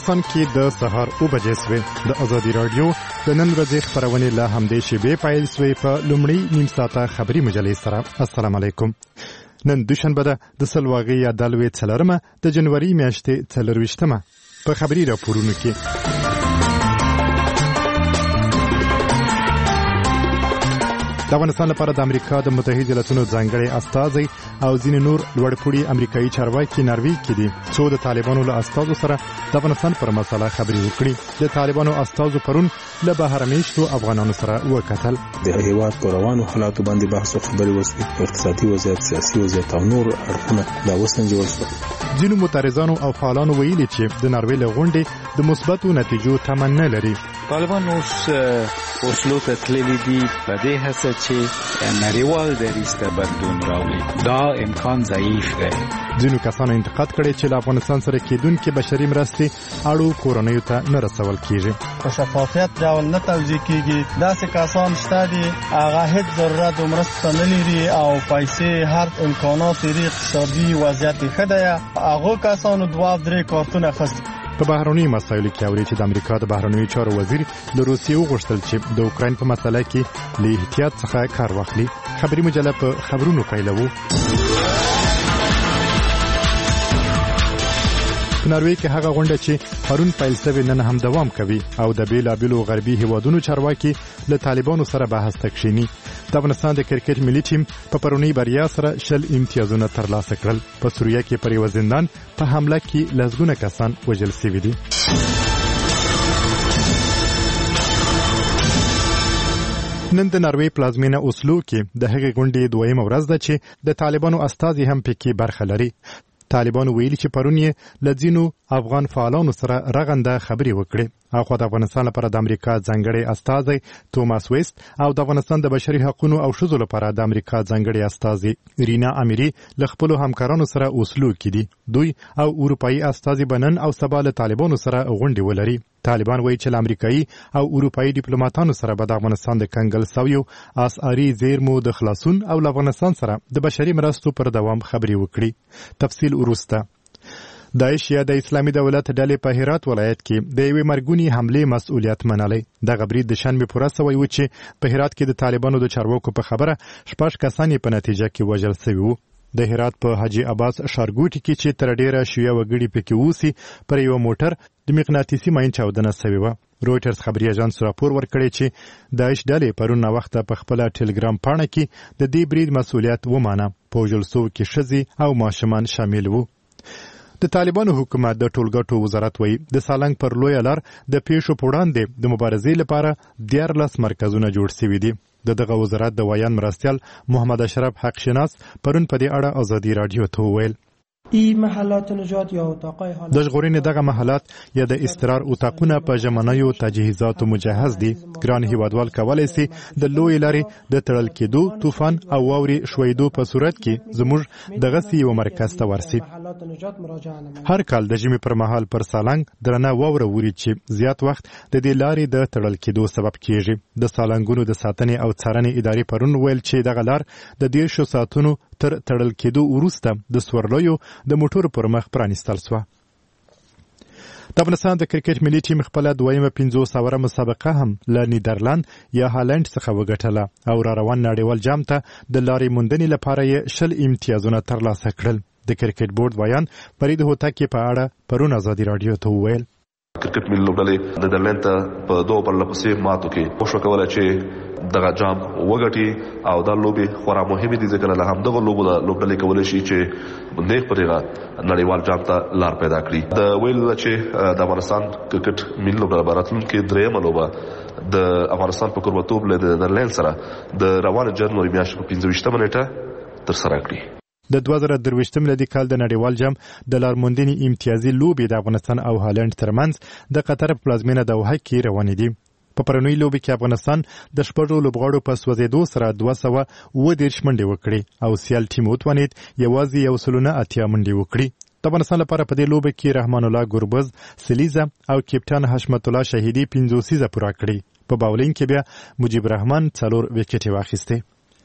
افغانستان کې د سهار 9 بجې سوې د ازادي رادیو د نن ورځې خبرونه له همدې شیبې پیل سوې په لومړی نیم ساعته خبري مجلې سره. السلام علیکم. نن دوشنبه ده د سلواغې یا دلوي څلرمه د جنوري میاشتې 24مه. په خبري راپورونو کې د افغانستان لپاره د امریکا د متحده ایالاتونو ځانګړي استازي او ځینې نور لوړپوړي امریکایي چارواکي ناروې کې دي چې د طالبانو له استازو سره د افغانستان پر مسله خبرې وکړي. د طالبانو استازو پرون له بهرمېشتو افغانانو سره وکتل. د هیواد پر روانو حالاتو باندې بحث او خبرې وشوې. اقتصادي وضعیت، سیاسي وضعیت او نور اړخونه دا وسنجول شول. ځینو معترضانو او فعالانو ویلي چې د ناروې له غونډې د مثبتو نتیجو تمه نه لري. طالبان اوس اوسلو ته تللي دي په دې هڅه چې نړیوال دریځ ته بدلون راوړي. دا امکان ضعیف دی. ځینو کسانو انتقاد کړی چې له افغانستان سره کېدونکې بشري مرستې اړو کورنیو ته نه رسول کیږي. په شفافیت ډول نه توزیع کیږي. داسې کسان شته دي هغه هیڅ ضرورت او مرسته نه لري او پیسې هر امکانات لري. اقتصادي وضعیت ښه دی. هغه کسانو 2-3 کارتونه خسته. په بهرنیو مسایلو کې اوري چې د امریکا د بهرنیو چارو وزیر له روسیې وغوښتل چې د اوکراین په مسله کې له احتیاط څخه کار واخلي. خبري مجله په خبرونو پیلوو. په ناروې کې هغه غونډه چې پرون پیل شوې نن هم دوام کوي او د بیلابیلو غربي هیوادونو چارواکي له طالبانو سره بحث تکشینی. د افغانستان د کرکټ ملي ټیم په پرونی بریا سره 20 امتیازونه ترلاسه کړل. په سوریه کې پر یو زندان په حمله کې لږونه کسان وژل شوي دي. نن د ناروې پلازمینه اوسلو کې د هغې غونډې دویمه ورځ ده چې د طالبانو استازي هم پکې برخه لري. طالبانو ویلي چې پرون یې له ځینو افغان فعالانو سره رغنده خبرې وکړې. اخو د افغانستان لپاره د امریکا ځانګړي استازي توماس ویست او د افغانستان د بشري حقوقو او ښځو لپاره د امریکا ځانګړي استازي رینا امیری له خپل همکارانو سره اوسلو کې دي. دوی او اروپאי استازي بنن او سبا له طالبانو سره غونډې ولري. طالبان وایي چې امریکایي او اروپאי ډیپلوماټانو سره به د افغانستان د کنګل سویو اسعاري زیرمو د خلاصون او افغانستان سره د بشري مرستو پر دوام خبرې وکړي. تفصیل وروسته. داعش یا د اسلامي دولت ډلې په هرات ولایت کې د یوې مرګونی حمله مسؤلیت منلې. د غبرید د شنبه پورسه وایي چې په هرات کې د طالبانو د چارواکو په خبره 6 کسان په نتیجه کې وژل شوي وو. د هرات په حاجی عباس ښارګوټي کې چې تر ډیره شیعه وګړي پکې اوسي پر یو موټر د مغناطیسي ماین چاودنه شوې و. رويټرز خبري اژانس راپور ورکړی چې داعش ډلې پرون وخت په خپل ټلګرام پاڼه کې د دې برید مسؤلیت ومانه. په وژل شوو کې ښځې او ماشومان شامل وو. د طالبانو حکومت د ټولګټو وزارت وایي د سالنګ پر لوی لار د پیښو په وړاندې د مبارزې لپاره 14 مرکزونه جوړ شوي دي. دغه وزارت د ویان مرستیال محمد اشرف حق شناس پرون په دې اړه ازادي رادیو ته وویل. این محلات نجات یا اتاقای حالات د ژغورنې دغه محلات یا د استقرار اتاقونه په ژمنیو تجهیزاتو مجهز دي. ګران هیوادوال کولای شي د لوی لارې د تړل کېدو، طوفان او واوري شویدو په صورت کې زموږ دغه یو مرکز ته ورسي. هر کال د ژمي پر مهال پر سالنګ درنه واوره ووري چې زیات وخت د دې لارې د تړل کېدو سبب کیږي. د سالنګونو د ساتنې او څارنې ادارې پرون ویل چې دغه لار د 10 ساعتونو تر تړل کېدو وروسته د سورلیو د موټر پر مخ پرانیستل شو. د افغانستان د کرکټ ملي ټیم خپل دویمه 500 مسابقه هم له نیدرلند یا هالند څخه وګټله او را روان نړیوال جام ته د لارې موندنې لپاره یې 20 امتیازونه ترلاسه کړل. د کرکټ بورډ ویان فرید هوتکی په اړه پرون ازادي رادیو ته وویل. کرکټ ملي لوبډلې نیدرلند ته په 2 پرلپسې ماتو کې کوشش وکړه چې دغه جام وګټي او دا لوبي خورا مهمه دي ځکه له همدغه لوبډلې کولای شي چې نیک پرېغه نړیوال جام ته لار پیدا کړي. د ویل چې د افغانستان کرکټ ملي لوبډله راتلونکي درېمه لوبه د افغانستان په کوربتوب له نیدرلند سره د روان جنوري میاشتې په 25 نیټه تر سره کړي. د 2023 میلادي کال د نړیوال جام د لارموندنې امتیازي لوبې د افغانستان او هالند ترمنځ د قطر په پلازمینه دوحه کې روانې دي. په پرونی لوبې کې افغانستان د 6 لوبغاړو په سوځېدو سره 230 منډې وکړې او سیال ټیم وتوانید یوازې 180 منډې وکړي. د افغانستان لپاره په دې لوبه کې رحمان الله ګربز سلیزه او کپټان حشمت الله شهیدی 50 پوره کړې. په باولینګ کې بیا مجيب رحمان 4 وکټې واخیستې.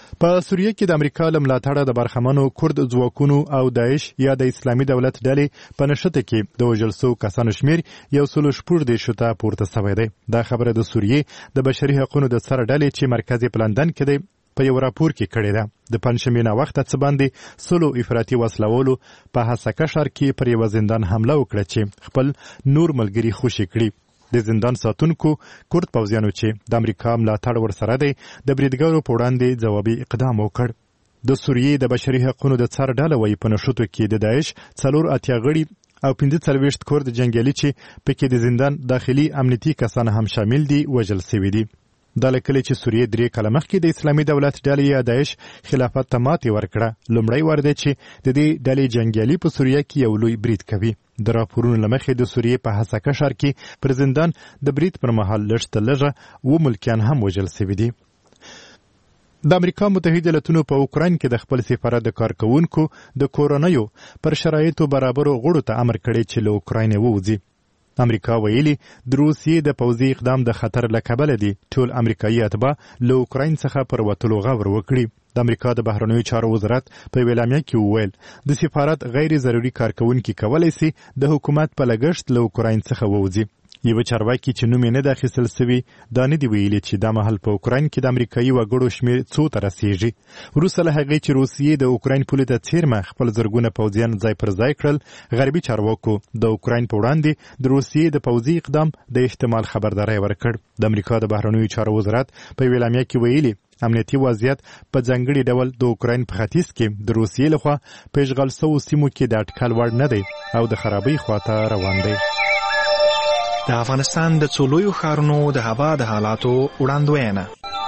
په سوریه کې د امریکا له ملاتړه د برخمنو کورد ځواکونو او داعش یا د اسلامي دولت ډلې په نښته کې د وژل شوو کسانو شمېر 114 ته پورته شوی دی. دا خبره د سوریې د بشري حقوقو د سر ډلې چې مرکز یې په لندن کې دی په یو راپور کې کړی ده. د پنځشنبې ناوخته څه باندې سلو افراطي وسلوالو په هسکه ښار کې پر یوه زندان حمله وکړه چې خپل نور ملګري خوشي کړي. د زندان ساتونکو کورد پوځیانو چې د امریکا ملاتړ ورسره دی د بریدګرو په وړاندې ځوابي اقدام وکړ. د سوریې د بشري حقوقو د څار ډله وایي په نښتو کې د داعش 4 غړي او 45 کورد جنګیالي چې پکې د زندان داخلي امنیتي کسان هم شامل دي وژل شوي دي. دا له کله چې سوریې 3 کاله مخکې د اسلامي دولت ډلې یا داعش خلافت ته ماتې ورکړه، لومړی وار دی چې د دې ډلې جنګیالي په سوریه کې یو لوی برید کوي. د راپورونو له مخې د سوریې په هسکه ښار کې پر زندان د برید پر مهال لږ تر لږه 2 ملکیان هم وژل شوي دي. د امریکا متحده ایالتونو په اوکراین کې د خپل سفارت د کارکوونکو د کورنیو پر شرایطو برابرو غړو ته امر کړی چې له اوکراین ووځي. امریکا ویلي د روسیې د پوځي اقدام د خطر له کبله دي ټول امریکایي اتباع له اوکراین څخه پر وتلو غور وکړي. د امریکا د بهرنیو چارو وزارت په اعلامیه کې وویل د سفارت غیر ضروري کارکوونکي کولی شي د حکومت په لګښت له اوکراین څخه ووځي. یو چارواکي چې نوم یې نه دی اخیستل سوی دا نه دی ویلي چې دا مهال په اوکراین کې د امریکایي وګړو شمېر څو ته رسیږي. وروسته له هغې چې روسیې د اوکراین پولې ته څیرمه خپل زرګونه پوځیان ځای پر ځای کړل، غربي چارواکو د اوکراین په وړاندې د روسیې د پوځي اقدام د احتمال خبرداری ورکړ. د امریکا د بهرنیو چارو وزارت په اعلامیه کې ویلي امنیتي وضعیت په ځانګړي ډول د اوکراین په ختیځ کې د روسیې لخوا په اشغال شوو سیمو کې د اټکل وړ نه دی او د خرابۍ خواته روان دی. د افغانستان د څو لویو ښارونو د هوا د حالاتو وړاندوینه.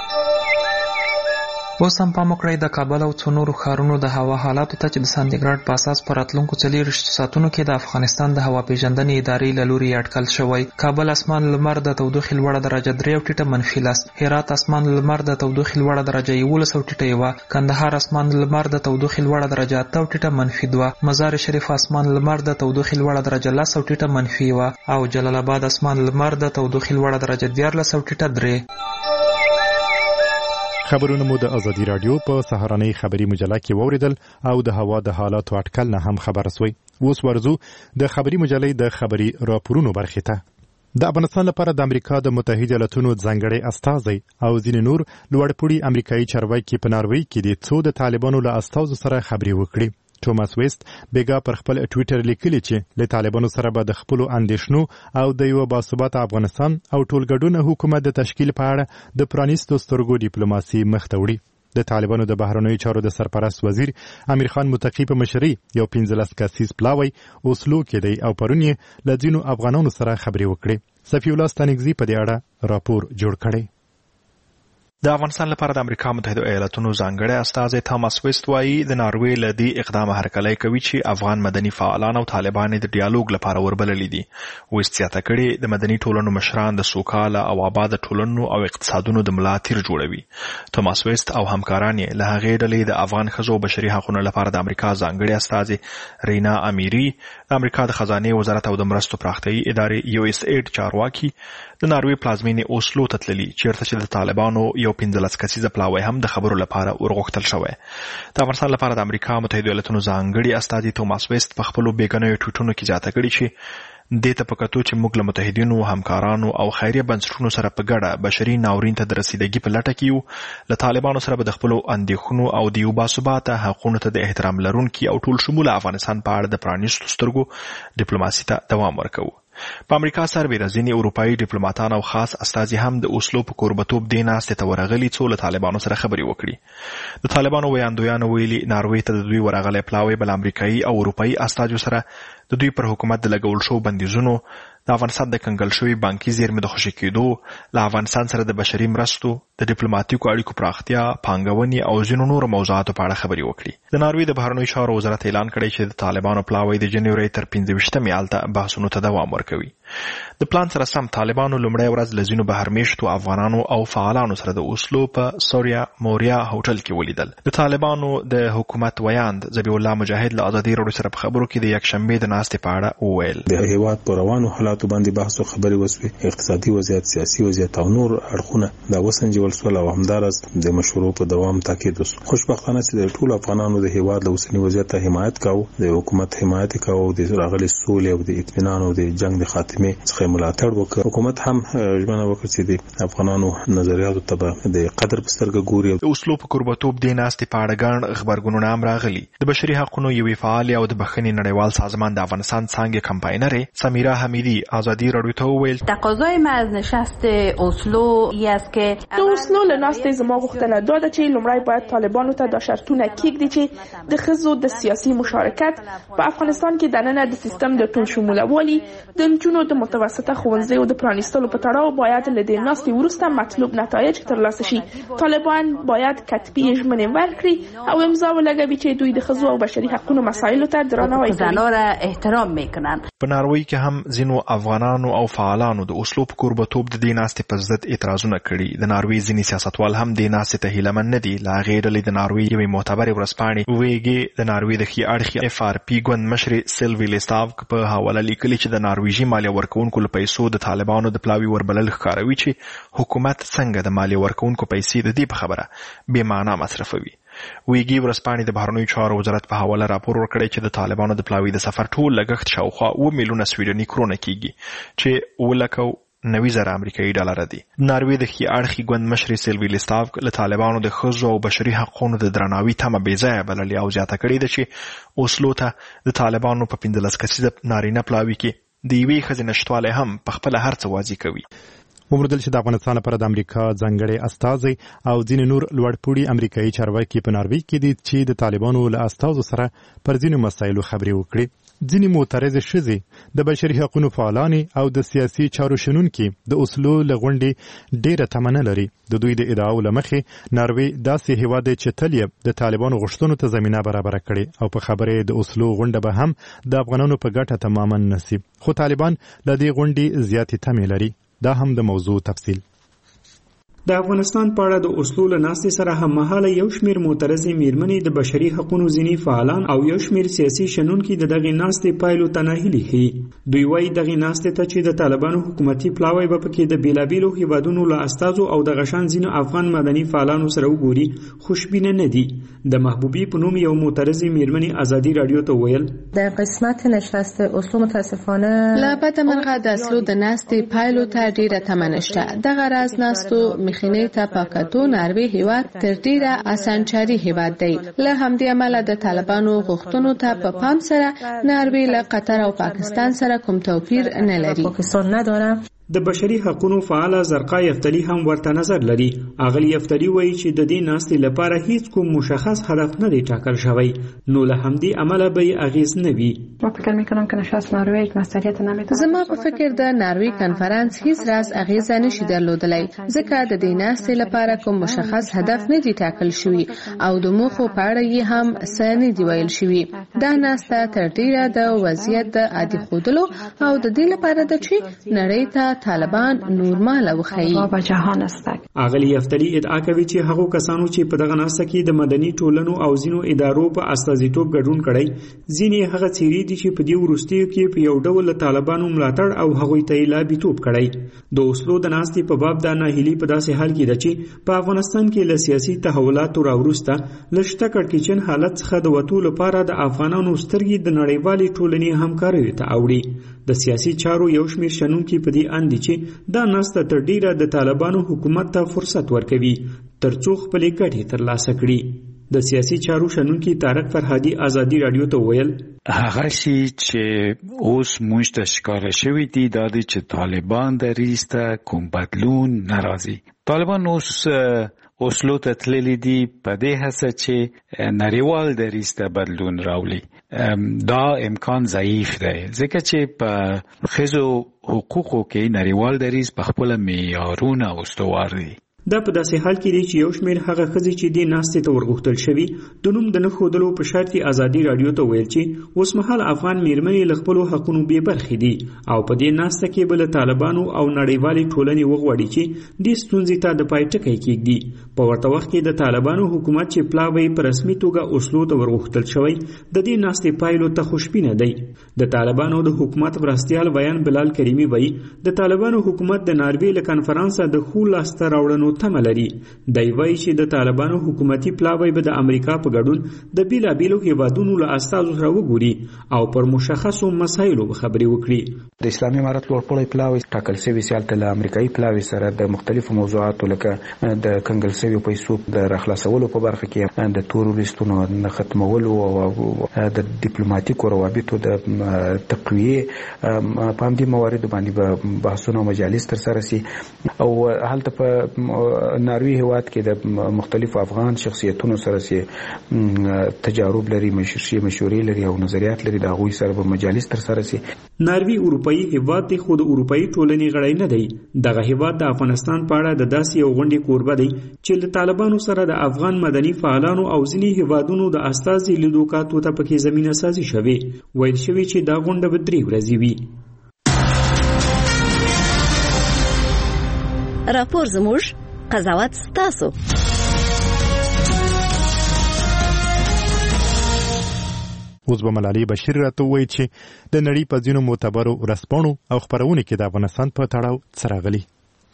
اوس هم پام وکړئ د کابل او څو نورو ښارونو د هوا حالاتو ته چې د سانتیګراډ په اساس په راتلونکو 24 ساعتونو کې د افغانستان د هوا پیژندنې ادارې له لوري اټکل شوی. کابل اسمان لمر د تودوخې لوړه درجه 3 او ټیټه -10. هرات اسمان لمر د تودوخې لوړه درجه 11 او ټیټه 1. کندهار اسمان لمر د تودوخې لوړه درجه 8 او ټیټه -2. مزار شریف اسمان لمر د تودوخې لوړه درجه 10 او ټیټه -1. او جلال آباد اسمان لمر د تودوخې لوړه درجه 14 او ټیټه 3. خبرونه مو د ازادي رادیو په سهارنۍ خبري مجله کې ووریدل او د هوا د حالاتو اټکل نه هم خبر سوی. اوس ورزو د خبري مجلې د خبري راپورونو برخې ته. د افغانستان لپاره د امریکا د متحده ایالتونو ځانګړی استازی او ځینې نور لوړپوړي امریکایي چارواکي په ناروې کې د څو د طالبانو له استازو سره خبرې وکړي. توماس ویست بیګا پر خپل ټویټر لیکلی چې له طالبانو سره به د خپل اندیشنو او د یو باثباته افغانستان او ټولګډونه حکومت د تشکیل په اړه د پرانیستو سترګو ډیپلوماسي مخ ته وړي. د طالبانو د بهرنیو چارو د سرپرست وزیر امیر خان متقی په مشرۍ یو 15 کسیز پلاوی اوسلو کې دی او پرون یې له ځینو افغانانو سره خبرې وکړي. صفی الله ستانکزي په دې اړه راپور جوړ کړی. د افغانستان لپاره د امریکا متحده ایالاتونو ځانګړی استازی توماس ویست وایي د ناروې له دې اقدامه هرکلی کوي چې افغان مدني فعالان او طالبان د ډیالوګ لپاره وربللي دي. ویست زیاته کړې د مدني ټولنو مشران د سوکاله او آباده ټولنو او اقتصادونو د ملا تیر جوړوي. توماس ویست او همکاران یې له هغې ډلې د افغان ښځو بشري حقوقو لپاره د امریکا ځانګړي استازی رینا امیری، د امریکا د خزانې وزارت او د مرستو پراختیایي ادارې USAID چارواکي د ناروې پلازمینې اوسلو ته تللي چیرته چې د طالبانو یو 15 کسیزه پلاوی هم د خبرو لپاره ورغوښتل شوی. د افغانستان لپاره د امریکا متحده ایالاتونو ځانګړي استازي توماس ویست په خپلو بیګنیو ټویټونو کې زیاته کړې چې دې ته په کتو چې موږ له متحدینو، همکارانو او خیریه بنسټونو سره په ګډه بشري ناورین ته د رسیدګي په لټه کې یو، له طالبانو سره به د خپلو اندېښنو او د یو باثباته حقونو ته د احترام لرونکي او ټول شموله افغانستان په اړه د پرانیستو سترګو ډیپلوماسي ته دوام ورکوو. په امریکا سربیره ځینې اروپایي ډیپلوماتان او خاص استازي هم د اوسلو په کوربتوب دې ناستې ته ورغلي څو له طالبانو سره خبرې وکړي. د طالبانو ویاندویانو ویلي ناروې ته د دوی ورغلی پلاوی به له امریکایي او اروپایي استازو سره د دوی پر حکومت د لګول شوو بندیزونو، د افغانستان د کنګل شوي بانکي زیرمې د خوشي کېدو، له افغانستان سره د بشري مرستو، د ډیپلوماټیکو اړیکو پراختیا، پانګونې او ځینو نورو موضوعاتو په اړه خبرې وکړي. د ناروې د بهرنیو چارو وزارت اعلان کړی چې د طالبانو پلاوی د جنوري تر 25 هلته بحثونو ته دوام ورکوي. د پلان سره سم طالبانو لومړی ورځ له ځینو بهرمیشتو افغانانو او فعالانو سره د اوسلو په سوریا موریا هوټل کې ولیدل. د طالبانو د حکومت ویاند ذبیح الله مجاهد له ازادي راډیو سره په خبرو کې د یکشنبې د ناستې په اړه وویل. د هیواد په روانو حالاتو باندې بحث او خبرې وسوې، اقتصادي وضعیت، سیاسي وضعیت او نور اړخونه دا وسنجول سول او همدارس د مشورو په دوام تاکید وسو. خوشبختانه چې د ټولو افغانانو د هیواد له اوسنی وضعیت حمایت کاوه، د حکومت حمایت کاوه او د راغلي سولې او د اطمینان او د جنگ د خاتمه څخه ملاتړ وکړ. حکومت هم ژمنه وکړه چې د افغانانو نظریاتو ته د قدر په سترګه ګوري. د اوسلو په قربتوب د ناستې په اړه ګڼ خبرګونونه هم راغلي. د بشري حقوقو یوې فعال او د بخښنې نړیوال سازمان د افغانستان څانګې کمپاینر سمیرا حمیدی ازادي راډیو ته وویل تقاضای ما از نشست اوسلو است که د اوسلو له ناستې زما غوښتنه دا ده چې لومړی باید طالبانو ته دا شرطونه کېږدي چې د ښځو د سیاسي مشارکت په افغانستان کې دننه د سیستم د ټول شمولوالي د نجونو د متوسطه ښوونځیو د پرانیستلو په تړاو باید له دې ناستې وروسته مطلوب نتایج ترلاسه شي. طالبان باید کتبي ژمنې ورکړي او امضا ولګوي چې دوی د ښځو او بشري حقوقو مسایلو ته درناوی کوي. په ناروی کې هم ځینو افغانانو او فعالانو د اوسلو په کوربتوب د دې ناستې په ضد اعتراضونه کړي. د ناروی ځینې سیاستوال هم د ناستې ته هیله من نه دي. لا غیر له د ناروی یوې معتبرې ورځپاڼې ویګي د ناروی د ښي اړخي FRP ګوند مشر سیلوی لیستاف په حواله لیکلي چې د نارویجي مالیه ورکونکو له پیسو د طالبانو د پلاوي وربلل ښکاروي چې حکومت څنګه د مالیه ورکونکو پیسې د دې په خبره بې معنا مصرفوي. ویګي ورځپاڼې د بهرنیو چارو وزارت په حواله راپور ورکړی چې د طالبانو د پلاوي د سفر ټول لګښت شاوخوا 2 میلیونه سویډني کرونه کیږي چې 90,000 امریکایي ډالر دي. ناروی د ښي اړخي ګوند مشر سیلوی لیستاف له طالبانو د ښځو او بشري حقوقو د درناوي تمه بې ځایه بللې او زیاته کړې ده چې اوسلو ته د طالبانو په 15 کسیزه نارینه پلاوي کې د یوې ښځې نشتوالی هم په خپله هر څه واضح کوي. ومردل چې د افغانستان لپاره د امریکا ځانګړی استازی او ځینې نور لوړپوړي امریکایي چارواکي په ناروی کې دي چې د طالبانو له استازو سره پر ځینو مسایلو خبرې وکړي. ځینې معترضې ښځې د بشري حقوقو فعالانې او د سیاسي چارو شنونکي د اوسلو له غونډې ډېره تمه نه لري. د دوی د ادعاو له مخې ناروی داسې هیواد دی چې تل یې د طالبانو غوښتنو ته زمینه برابره کړې او په خبرې د اوسلو غونډه به هم د افغانانو په ګټه تماما نسی. خو طالبان له دې غونډې زیاتې تمې لري. دا هم د موضوع تفصیل. د افغانستان په اړه د اوسلو له ناستې سره هممهاله یو شمېر معترضې میرمنې د بشري حقوقو ځینې فعالان او یو شمېر سیاسي شنونکي د دغې ناستې پایلو ته ناهیلي ښیي. دوی وایي دغې ناستې ته چې د طالبانو حکومتي پلاوی به پکې د بېلابېلو هیوادونو له استازو او دغه شان ځینو افغان مدني فعالانو سره وګوري خوشبینه نه دي. د محبوبي په نوم یو معترضې میرمنې ازادي راډیو ته ویل در قسمت نشست اوسلو متاسفانه له بده مرغه د اوسلو د ناستې پایلو ته ډېره تمه نشته. دغه راز ناستو مخینې ته پاکتو ناروی هیواد تر ډیره اسانچاري هیواد دی. له همدې امله د طالبانو غوښتنو ته په پام سره ناروی له قطر او پاکستان سره کوم توپیر نه لري. پاکستان نداره. د بشري حقوقو فعال زرقا یفتلی هم ورته نظر لري. اغلی یفتلی وایي چې د دې ناستې لپاره هیڅ کوم مشخص هدف نه دی ټاکل شوی، نو له همدې امله به اغیز نه وي. ما فکر میکنم که نشست ناروی یک مسئولیت نمیتونه. زما په فکر د ناروی کنفرانس هیڅ راز اغیز نشي درلودلی ځکه د دې ناستې لپاره کوم مشخص هدف نه دی ټاکل شوی او د موخو په اړه یې هم څه نه دی ویل شوی. دا ناسته تر ډیره د وضعیت د عادي ښودلو او د دې لپاره ده چې نړۍ ته طالبان نورمال وخی. اغلی یفتلی ادعا کوي چې هغه کسانو چې په دغه ناسته کې د مدني ټولنو او ځینو ادارو په استازیتوب ګډون کړي ځینې هغه چیرې دي چې په دې وروستیو کې په یو ډول طالبانو ملاتړ او هغوی ته لابیتوب کړي. د اوسلو د ناستې په باب د ناهیلي په داسې حال کې ده چې په افغانستان کې له سیاسي تحولاتو راوروسته له شته کړکېچن حالت څخه د وتو لپاره د افغانانو سترګې د نړیوالې ټولنې همکاریو ته اوړي. د سیاسي چارو یو شمېر شنونکي په دې اند دي چې دا ناسته تر ډیره د طالبانو حکومت ته فرصت ورکوي ترڅو خپلې ګټې ترلاسه کړي. د سیاسي چارو شنونکي طارق فرهادي ازادي راډیو ته ویل هغه شی چې اوس موږ ته ښکاره شوی دی دا دی چې طالبان دریځ ته کوم بدلون ناراضي. طالبان اوس اوسلو ته تللی دي په دې هڅه چې نړیوال دریځ ته بدلون راولي. دا امکان ضعیف دی ځکه چې په ښځو حقوقو کې نړیوال دریځ په خپله معیارونه استوار دي. دا په داسې حال کې دی چې یو شمېر هغه ښځې چې دې ناستې ته ورغوښتل شوي د نوم د نه ښودلو په شرط یې ازادي راډیو ته ویل چې اوسمهال افغان میرمنې له خپلو حقونو بې برخې دي او په دې ناسته کې به له طالبانو او نړیوالې ټولنې وغواړي چې دې ستونزې ته د پای ټکی کېږدي. په ورته وخت کې د طالبانو حکومت چې پلاوی په رسمي توګه اوسلو ته ورغوښتل شوی د دې ناستې پایلو ته خوشبینه دی. د طالبانو د حکومت مرستیال ویان بلال کریمي وایي د طالبانو حکومت د ناروې له کنفرانسه د ښو لاسته راوړنو تمه لري. دی وایي چې د طالبانو حکومتي پلاوی به د امریکا په ګډون د بیلابیلو هیوادونو له استازو سره وګوري او پر مشخصو مسایلو به خبرې وکړي. د اسلامي امارت لوړپوړی پلاوی ټاکل شوی چې هلته له امریکایي پلاوی سره د مختلفو موضوعاتو لکه د کنګل شویو پیسو د راخلاصولو په برخه کې د تروریستونو د ختمولو او د ډیپلوماټیکو روابطو د تقویه په همدې مواردو باندې به بحثونه او مجالس ترسره شي. او هلته په ناروې هیواد کې د مختلفو افغان شخصیتونو سره چې تجارب لري، مشورې لري او نظریات لري، د هغوی سره به مجالس ترسره شي. ناروې اروپایي هیواد دی خو د اروپایي ټولنې غړی نه دی. دغه هیواد د افغانستان په اړه د داسې یو غونډې کوربه دی چې له طالبانو سره د افغان مدني فعالانو او ځینې هیوادونو د استازي لیدو کاتو ته پکې زمینه سازي شوې. ویل شوي چې دا غونډه به 3 ورځې وي. راپور زموږ، قضاوت ستاسو. اوس به ملالۍ بشیر راته ووایي چې د نړۍ په ځینو معتبرو ورځپاڼو او خپرونو کې د افغانستان په تړاو څه راغلي.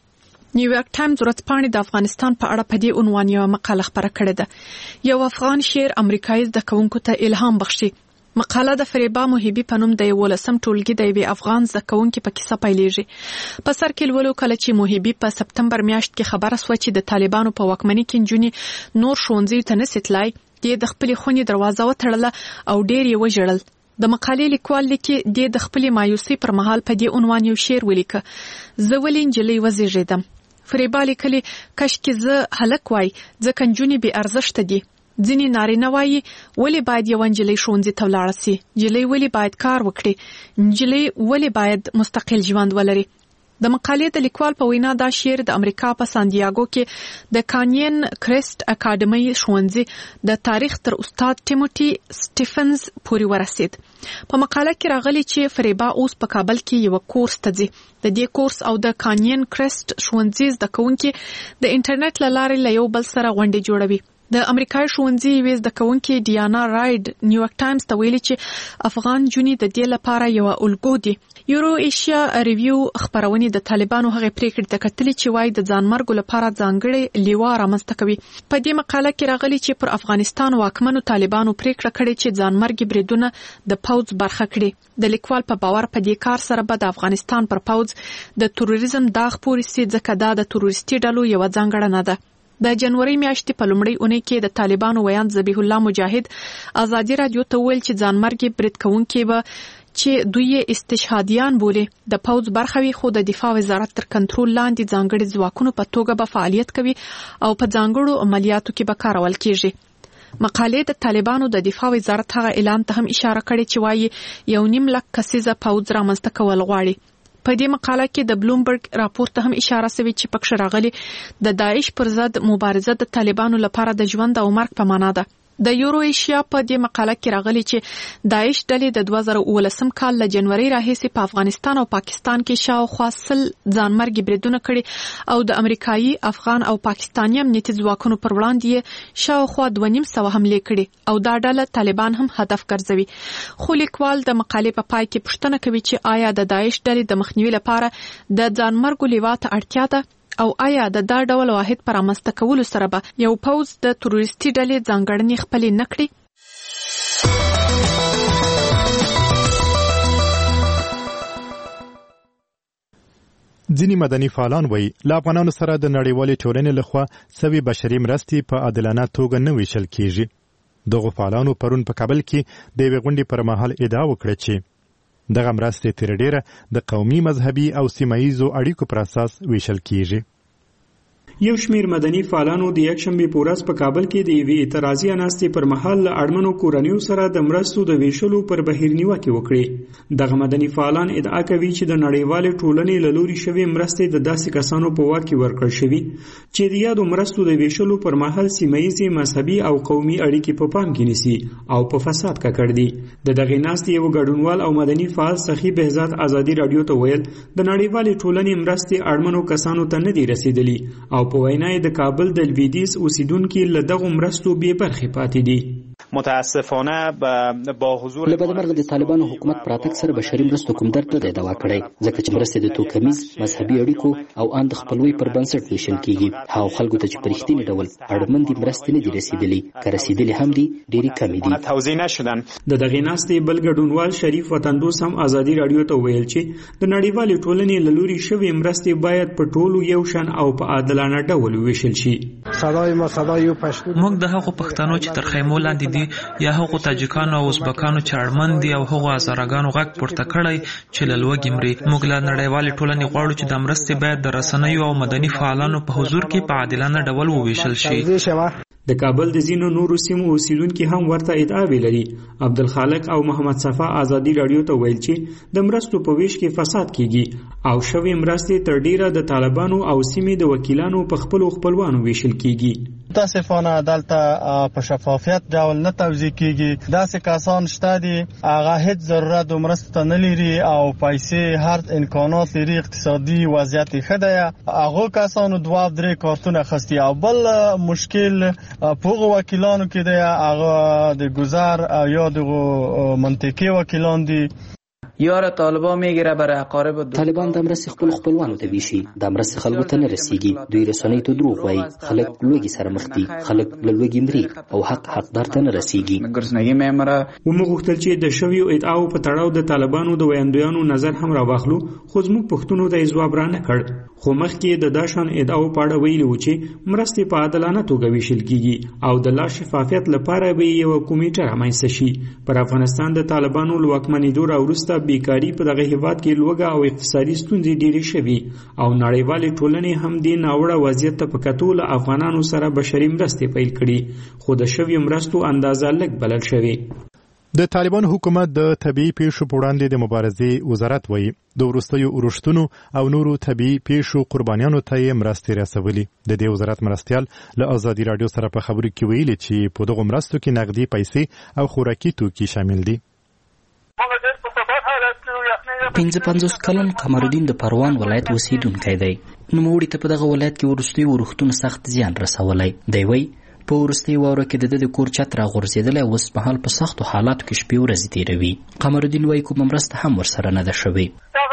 نیویارک ټایمز ورځپاڼې د افغانستان په اړه په دې عنوان یوه مقاله خپره کړې ده. یو افغان شعر امریکایي زده کوونکو ته الهام بخښي. مقاله د فریبا محبي په نوم د 11 ټولګي د یوې افغان زده کوونکې په کیسه پیلېږي. په سر کې لولو کله چې محبي په سپتمبر میاشت کې خبره سوه چې د طالبانو په واکمنۍ کې نجونې نور ښوونځیو ته نسي تلای، دې د خپلې خونې دروازه وتړله او ډېر یې وژړل. د مقالې لیکوال لیکي دې د خپلې مایوسۍ پر مهال په دې عنوان یو شعر ولیکه: زه ولې نجلۍ وزېږېدم. فریبا لیکلي کاشکې زه هلک وای ځکه نجونې بې ارزښته دي. ځینې نارینه وایي ولې باید یو نجلۍ ښوونځي ته ولاړه سي، نجلۍ ولې باید کار وکړي، نجلۍ ولې باید مستقل ژوند ولري. د مقالې د لیکوال په وینا دا شعر د امریکا په سانډیاګو کې د کانین کریسټ اکاډمۍ ښوونځي د تاریخ تر استاد ټیموټي سټیفنز پورې ورسید. په مقاله کې راغلی چې فریبا اوس په کابل کې یو کورس ته ځي. د دې کورس او د کانین کریسټ ښوونځي زده کوونکي د انټرنیټ له لارې له یو بل سره غونډې جوړوي. د امریکایي ښوونځي یوې زده کوونکې ډیانا رایډ نیویارک ټایمز ته ویلي چې افغان نجونې د دې لپاره یوه الګو دي. یورو ایشیا ریویو خپرونې د طالبانو هغې پریکړې ته کتلي چې وایي د ځانمرګو لپاره ځانګړې لیوا رامنځته کوي. په دې مقاله کې راغلي چې پر افغانستان واکمنو طالبانو پریکړه کړې چې ځانمرګي بریدونه د پوځ برخه کړي. د لیکوال په باور په دې کار سره به د افغانستان پر پوځ د تروریزم داغ پورې سي، ځکه دا د تروریستي ډلو یوه ځانګړنه ده. د جنوري میاشتې په لومړۍ اونۍ کې د طالبانو ویاند ذبیح الله مجاهد ازادي راډیو ته ویل چې ځانمرګي برید کوونکي به چې دوی استشهادیان بولي د پوځ برخه وي، خو د دفاع وزارت تر کنټرول لاندې ځانګړي ځواکونو په توګه به فعالیت کوي او په ځانګړو عملیاتو کې به کارول کیږي. مقالې د طالبانو د دفاع وزارت هغه اعلان ته هم اشاره کړې چې وایي 1.5 لک کسیزه پوځ رامنځته کول غواړي. په دې مقاله کې د بلومبرګ راپور ته هم اشاره شوې چې پکښ راغلي د داعش پر ضد مبارزه د طالبانو لپاره د ژوند او مرګ په معنا ده. د یورو ایشیا په دې مقاله کې راغلي چې داعش ډلې د 2019 کال له جنوري راهیسې په افغانستان او پاکستان کې شاوخوا 100 ځانمرګي بریدونه کړي او د امریکایي، افغان او پاکستاني امنیتي ځواکونو پر وړاندې شاوخوا 250 حملې کړي او دا ډله طالبان هم هدف ګرځوي. خو لیکوال د مقالې په پای کې پوښتنه کوي چې آیا د داعش ډلې د مخنیوي لپاره د ځانمرګو لیوا ته اړتیا ده او آیا د دا ډول واحد پر رامنځته کولو سره به یو پوځ د تروریستي ډلې ځانګړنې خپلې نه کړي؟ ځینې مدني فعالان وایي له افغانانو سره د نړیوالې ټولنې لخوا سوي بشري مرستې په عادلانه توګه نه ویشل کیږي. دغو فعالانو پرون په کابل کې د یوې غونډې پر مهال ادعا وکړه چې دغه مرستې تر ډیره د قومي، مذهبي او سیمه ییزو اړیکو پر اساس ویشل کیږي. یو شمیر مدني فعالانو د یکشنبه په ورځ په کابل کې د یوې اعتراضي ناستې پر مهال اړمنو کورنیو سره د مرستو د ویشلو پر بهیر نیوکې وکړې. دغه مدني فعالان ادعا کوي چې د نړیوالې ټولنې له لوري شوې مرستې د داسې کسانو په واک کې ورکړل شوي چې د یادو مرستو د ویشلو پر مهال سیمه ییزې مذهبي او قومي اړیکې په پام کې نیسي او په فساد ککړ دي. د دغې ناستې یو ګډونوال او مدني فعال سخي بهزاد ازادي رادیو ته ویل د نړیوالې ټولنې مرستې اړمنو کسانو ته نه دي رسیدلي او په وینا یې د کابل د لویدیځ اوسیدونکي له دغو مرستو بې برخې پاتې دي. متاسفانه با حضور له بدمرغه د طالبانو حکومت پراتګ سره بشري مرستو کوم درد نه دی دوا کړی ځکه چې مرستې د توکمیز مذهبي اړیکو او ان د خپلوي پر بنسټ ویشل کیږي. هغو خلکو ته چې په رښتیني ډول اړمن دي مرستې نه دي رسیدلي، که رسیدلي هم دي ډېرې کمې دي. د دغې ناستې بل ګډونوال شریف وطندوس هم ازادي رادیو ته ویل چې د نړیوالې ټولنې له لوري شوې مرستې باید په ټولو یو شان او په عادلانه ډول وویشل شي. موږ د هغو پښتنو چې تر خیمو لاندې دي یا هغو تاجکانو او ازبکانو چې اړمن دي او هغو هزارهګانو غږ پورته کړی چې له لوږې مري، موږ له نړیوالې ټولنې غواړو چې د مرستې باید د رسنیو او مدني فعالانو په حضور کې په عادلانه ډول وویشل شي. د کابل د ځینو نورو سیمو اوسیدونکي هم ورته ادعاوې لري. عبدالخالق او محمد صفا ازادي رادیو ته ویل چې د مرستو په ویش کې فساد کیږي او شوې مرستې تر ډیره د طالبانو او سیمې د وکیلانو په خپلو خپلوانو ویشل کیږي. متاسفانه دلته په شفافیت ډول نه توزیع کیږي. داسې کسان شته دي هغه هیڅ ضرورت د مرستو ته نه لري او پیسې هر امکانات لري، اقتصادي وضعیت ښه دی. هغه کسانو 2-3 کارتونه خستی او بل مشکل پوغ وکیلانو کې دی هغه د گذر یا د منطقي وکیلان دي. یار طالبان میگیره برای اقارب طالبان د مرستې خپل خپلوانو ته ویشي، د مرستې خلکو ته نه رسیږي. دوی رسنۍ ته دروغ وایي، خلک لوږې سره مخ دي، خلک له لوږې مري او حقدار ته نه رسیږي. وموږ غوښتل چې د شویو ادعاو په تړاو د طالبانو د ویاندویانو نظر هم راواخلو، خو زموږ پوښتنو ته یې ځواب رانه کړ. خو مخکې د داشان ادعاو په اړه ویلي و چې مرستې په عادلانه توګه ویشل کیږي او د لا شفافیت لپاره به یوه کمیټه رامنځته شي. پر افغانستان د طالبانو له واکمنېدو راوروسته بیکاري په دغه هیواد کې لوږه او اقتصادي ستونزې ډېرې شوي او نړیوالې ټولنې هم دې ناوړه وضعیت ته په کتو له افغانانو سره بشري مرستې پیل کړي، خو د شویو مرستو اندازه لږ بلل شوې. د طالبانو حکومت د طبيعي پیښو په وړاندې د مبارزې وزارت وایي د وروستیو اورښتونو او نورو طبيعي پیښو قربانیانو ته یې مرستې رسولي. د دې وزارت مرستیال له ازادي رادیو سره په خبرو کې ویلي چې په دغو مرستو کې نقدي پیسې او خوراکي توکي شامل دي. 55 کلن قمرالدین د پروان ولایت اوسیدونکی دی. نوموړي ته په دغه ولایت کې وروستیو اورښتونو سخت زیان رسولی دی. وایي په وروستیو واوره کې د کور چت راغورځېدلی او اوس مهال په سختو حالاتو کې شپې ورځې تېروي. قمرالدین وایي کومه مرسته هم ورسره نه ده شوې.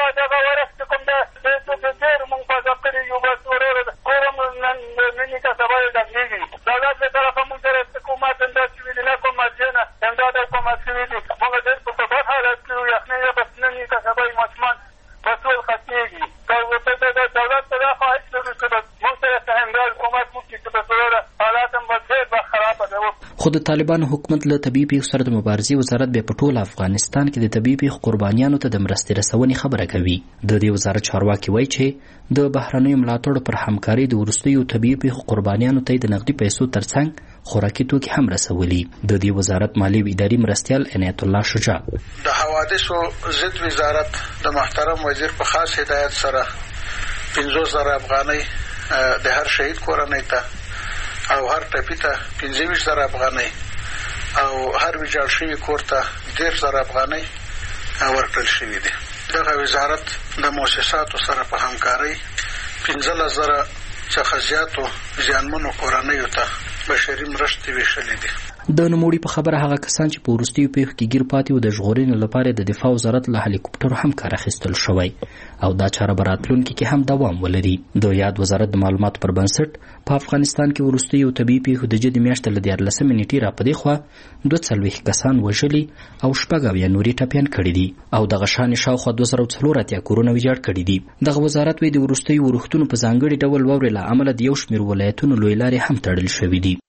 خو د طالبانو حکومت له طبيعي پیښو سره د مبارزې وزارت بیا په ټول افغانستان کې د طبيعي پیښو قربانیانو ته د مرستې رسونې خبره کوي. د دې وزارت چارواکي وایي چې د بهرنیو ملاتړو پر همکارۍ د وروستیو طبيعي پیښو قربانیانو ته د نقدي پیسو ترڅنګ خوراکي توکي هم رسولي. د دې وزارت مالي او اداري مرستیال عنایت الله شجاع د حوادثو ضد وزارت د محترم وزیر په خاص هدایت سره 50,000 افغانۍ د هر شهید کورنۍ ته او هر ټپي ته 25,000 افغانۍ او هر ویجاړ شوي کور ته 10,000 افغانۍ ورکړل شوي دي. دغه وزارت د مؤسساتو سره په همکارۍ 15,000 څخه زیاتو زیانمنو کورنیو ته بشري مرستې ویشلې دي. د نوموړي په خبره هغه کسان چې په وروستیو پیښو کې ګیر پاتې و د ژغورنې لپاره د دفاع وزارت له هلیکوپټرو هم کار اخیستل شوی او دا چاره به راتلونکي کې هم دوام ولري. د یاد وزارت د معلوماتو پر بنسټ په افغانستان کې وروستیو طبیعي پیښو د جدي میاشتې له 14 نیټې راپدې خوا 42 کسان وژلي او 6 نورې ټپیان کړي دي او دغه شان شاوخوا 240 کورونه ویجاړ کړي دي. دغه وزارت وایي د وروستیو اورښتونو په ځانګړي ډول واورې له امله د یو شمېر ولایتونو لوی لارې هم تړل شوي دي.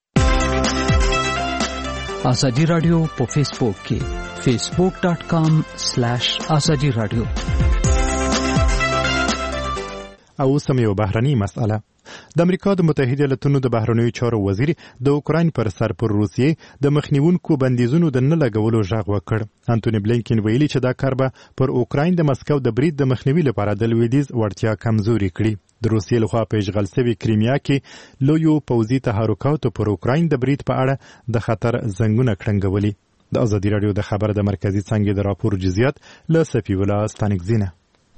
آزادی رادیو په فیسبوک کې facebook.com/azadi radio. او سم یو بهرني مسأله. د امریکا د متحده ایالاتونو د بهرنیو چارو وزیر د اوکراین پر سر پر روسیې د مخنیونکو بندیزونو د نه لګولو ژغ وکړ. انټونی بلینکن ویلي چې دا کار به پر اوکراین د مسکو د برید د مخنیوي لپاره د لویدیځ وړتیا کمزوري کړي. د روسیې لخوا په اشغال شوي کریمیا کې لویو پوځي تحرکاتو پر اوکراین د برید په اړه د خطر زنګونه کړنګولي. د ازادي راډیو د خبر د مرکزی څنګه د راپور جزئیات له صفی ولا ستانکزینه.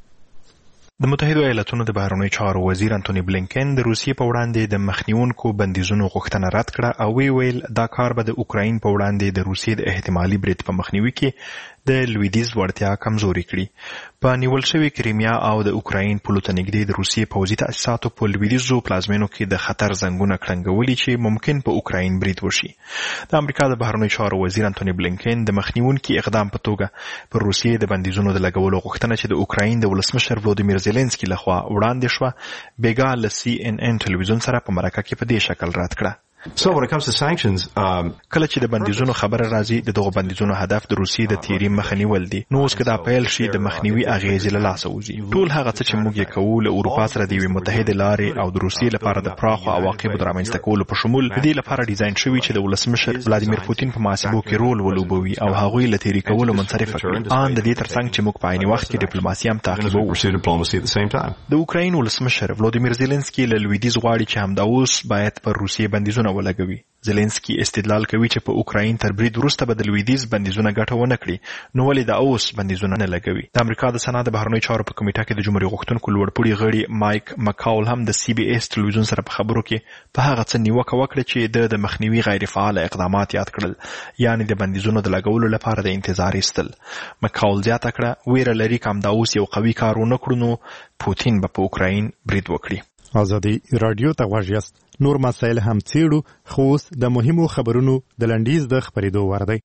د متحده ایالاتونو د بهرنیو چارو وزیر انټونی بلینکن د روسیې په وړاندې د مخنیونکو بندیزونو غوښتنه رد کړه او ویل دا کار به د اوکراین په وړاندې د روسیې د احتمالي برید په مخنیوي کې د لویدیځ وړتیا کمزوري کړي. په نیول شوي کریمیا او د اوکراین پولو ته نږدې د روسیې پوځي تاسیساتو په لویدیځو پلازمینو کې د خطر زنګونه کړنګولي چې ممکن په اوکراین برید وشي. د امریکا د بهرنیو چارو وزیر انټونی بلینکن د مخنیونکي اقدام په توګه پر روسیې د بندیزونو د لګولو غوښتنه چې د اوکراین د ولسمشر ولودیمیر زيلنسکي لخوا وړاندې شوه بیګا له CNN ټلویزیون سره په مرکه کې په دې شکل رد کړه. So when it comes to sanctions, کله چې د بندیزونو خبره راځي د دغو بندیزونو هدف د روسیې د تیری مخه نیول دي. نو اوس که دا پیل شي د مخنیوي اغیزې له لاسه وځي. ټول هغه څه چې موږ یې کوو له اروپا سره د یوې متحده لارې او د روسیې لپاره د پراخو عواقبو د رامنځته کولو په شمول د دې لپاره ډیزاین شوي چې د ولسمشر ولادیمیر پوتین په محاسبو کې رول ولوبوي او هغوی له تیری کولو منصرف کړي. ان د دې ترڅنګ چې موږ په عین وخت کې ډیپلوماسي هم تعقیبوو. د اوکراین ولسمشر ولودیمیر زيلنسکي له لویدیځ غواړي چې همدا اوس باید پر روسیې بندیزونه ولګوي. زيلنسکي استدلال کوي چې په اوکراین تر برید وروسته به د لویدیځ بندیزونه ګټه ونه کړي، نو ولې دا اوس بندیزونه نه لګوي. د امریکا د سنا د بهرنیو چارو په کمیټه کې د جمهوریت غوښتونکو لوړپوړي غړي مایک مکاول هم د CBS ټلویزیون سره په خبرو کې په هغه څه نیوکه وکړه چې د مخنیوي غیر فعال اقدامات یاد کړل، یعنی د بندیزونو د لګولو لپاره د انتظار ایستل. مکاول زیاته کړه ویره لري کوم دا اوس یو قوي کار ونه کړو نو پوتین به په اوکراین برید وکړي. ازادي رادیو ته غواړئ نور مسایل هم څېړو، خو اوس د مهمو خبرونو د لنډیز د خبرېدو وار دی.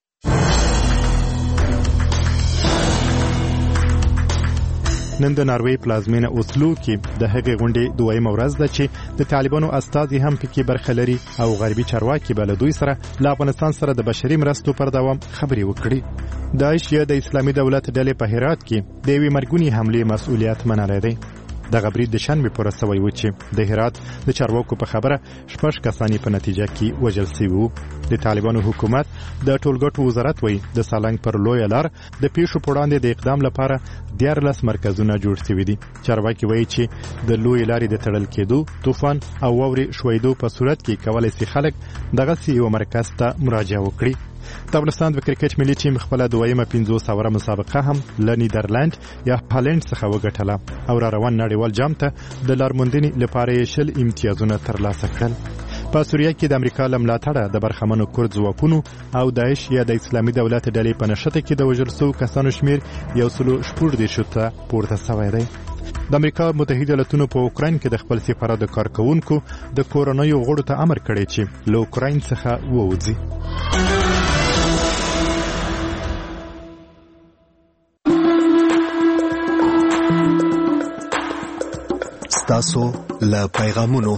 نن د ناروې پلازمینه اوسلو کې د هغې غونډې دویمه ورځ ده چې د طالبانو استازي هم پکې برخه لري او غربي چارواکي به له دوی سره له افغانستان سره د بشري مرستو پر دوام خبرې وکړي. داعش یا د اسلامي دولت ډلې په هرات کې د یوې مرګونې حملې مسؤلیت منلی دی. دغه برید د شنبې پر ورځ شوی و چې د هرات د چارواکو په خبره 6 کسان په نتیجه کې وژل شوي وو. د طالبانو حکومت د ټولګټو وزارت وایي د سالنګ پر لویه لار د پیښو په وړاندې د اقدام لپاره 14 مرکزونه جوړ شوي دي. چارواکي وایي چې د لویې لارې د تړل کېدو، طوفان او واورې شویدو په صورت کې کولی شي خلک دغسې یو مرکز ته مراجعه وکړي. د افغانستان د کرکټ ملي ټیم خپل دویمه 500 مسابقه هم له نیدرلند یا هالند څخه وګټله او را روان نړیوال جام ته د لارموندنې لپاره 10 امتیازونه ترلاسه کړل. په سوریه کې د امریکا له ملاتړه د برخمنو کورد ځواکونو او داعش یا د اسلامي دولت ډلې په نښته کې د وژل شوو کسانو شمیر 114 ته پورته شوی دی. د امریکا متحده ایالاتونو په اوکراین کې د خپل سفارت د کارکونکو د کورونیو غړو ته امر کړی چې له اوکراین څخه ووځي. تاسو له پیغامونو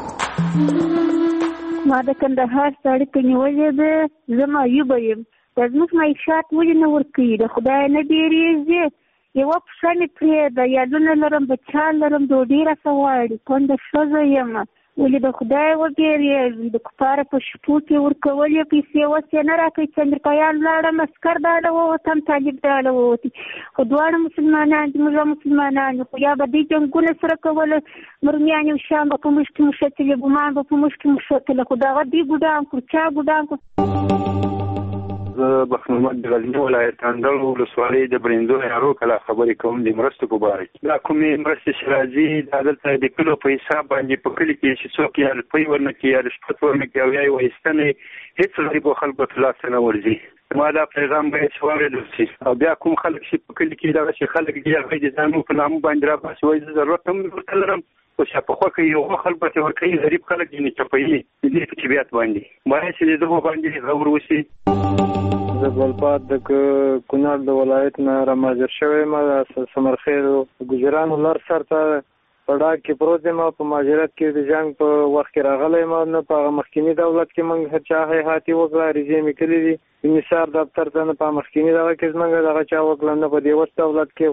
ما د کندهار سړک نیولې ده، زه معیوبه یم. د زموږ معیشت ولې نه ورکوي؟ د خدای نه بیریږي؟ یوه پښه مې پرېږده، یادونه لرم، بچیان لرم، ډوډۍ راته غواړي، کونډه ښځه یم. ولې د خدای وبېرېږم؟ د کفاره په شپو کې ورکولې پیسې اوس یې نه راکوي چې امریکایان لاړم، عسکر داله ووتم، طالب داله ووتي، خو دواړه مسلمانان دي، موږ مسلمانان یو. خو یا به دوی جنګونه سره کوله، مرمیان او شام به په موږ کې مښتلې، ګمان به په موږ کې مښتله، خو دغه دوی ګډان کړو، چا ګډان کړو؟ زه بخت محمد د غزني ولایت اندړ ولسوالۍ د برندو یارو کله خبرې کوم د مرستو په باره کې. دا کومې مرستې چې راځي دا دلته د کلو په حساب باندې په کلي کې چې څوک یا روپۍ ورنه کړي یا رشوت ورنه کړي او یا یې وایستنې هېڅ غریبو خلکو ته لاسته نه ورځي. ما دا پیغام باید چې واورېدل شي او بیا کوم خلک چې په کلي کې دغسې خلک دي هغوی د ځانونو په نامو باندې راباسي، وایي زه ضرورت هم ورته لرم، خو چې په خوښه یو خلک به ورکوي، غریب خلک یې چپوي د دې په طبیعت باندې باید چې د دغو باندې غور وشي. زه ګلباد د کونړ د ولایت نه راماجر شوی یم، سمرخیل ګجرانو لر سر ته په ډاګ کې پروت یم. په مهاجرت کې د جنګ په وخت کې راغلی یم، نه په هغه مخکیني دولت کې موږ هر چا حیاتي وکړه، عریضې مې کړي دي د نثار دفتر ته، نه په مخکیني دغه کې زموږ دغه چا وکړه، نه په دې اوس دولت کې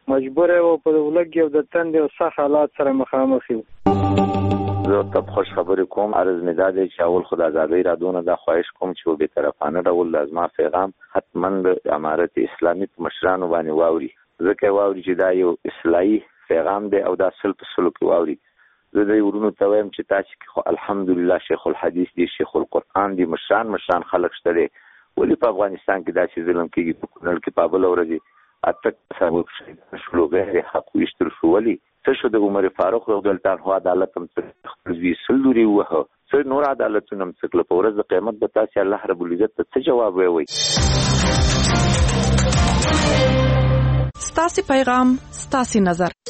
مجبور و په ولګي او د تند او سخت حالات سره مخامخ یو. زه ته خوش خبرې کوم. عرض مې دا دی چې اول خدای آزادۍ رادونه دا خواهش کوم چې به طرفانه ډول لازمه پیغام حتما د امارت اسلامي په مشرانو باندې واوري، ځکه واوري چې دا یو اصلاحي پیغام دی او دا سل په سلو کې واوري. زه د ورونو ته وایم چې تاسو خو الحمدلله شیخ الحدیث دی، شیخ القرآن دی، مشران خلک شته دي. ولې په افغانستان کې داسې ظلم کېږي؟ په کونړ کې په بل ورځ اته سبب شلو غیر حق وشتر شو. ولې څه شو د عمر فاروق رضی الله عنه عدالت هم خپل وی سلوري وه څه نور عدالتونه هم څکله په ورځ د قیامت به تاسو الله رب العزت ته جواب وایي. ستاسو پیغام ستاسو نظر